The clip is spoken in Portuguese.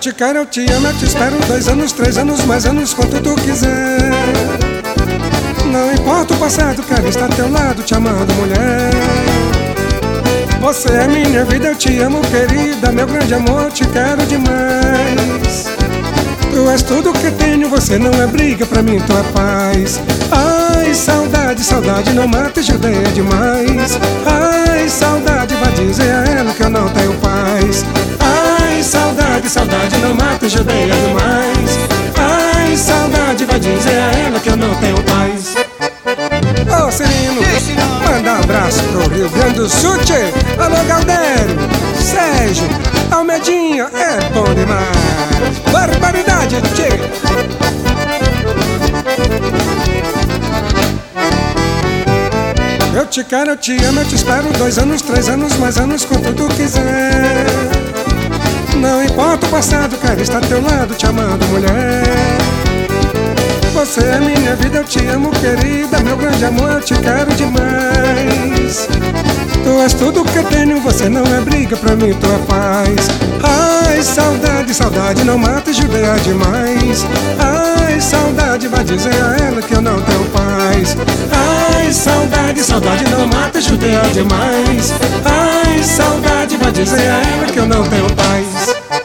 te quero, eu te amo, eu te espero 2 anos, 3 anos, mais anos, quanto tu quiser. Não importa o passado, quero estar ao teu lado, te amando, mulher. Você é minha vida, eu te amo, querida, meu grande amor, te quero demais. Tu és tudo que tenho, você não é briga, pra mim tu é paz. Ai, saudade, saudade, não mata, judeia demais. Ai, saudade, vai dizer a ela que eu não tenho paz. Ai, saudade, saudade, não mata, judeia demais. Ai, saudade, vai dizer a ela que eu não tenho paz. Ô, Cirino, manda um abraço pro Rio Grande do Sul, tchê. Alô, Galdério, Sérgio, Almedinha, é bom demais. Barbaridade, tchê. Eu te quero, eu te amo, eu te espero 2 anos, 3 anos, mais anos, quanto tu quiser. Não importa o passado, quero estar ao teu lado, te amando, mulher. Você é minha vida, eu te amo, querida, meu grande amor, eu te quero demais. Tu és tudo que eu tenho, você não é briga, pra mim tu é paz. Ai, saudade, saudade, não mata, judeia demais. Ai, saudade, vai dizer a ela que eu não tenho paz. Ai, saudade, saudade, não mata, judeia demais. Ai, saudade, vai dizer a ela que eu não tenho paz.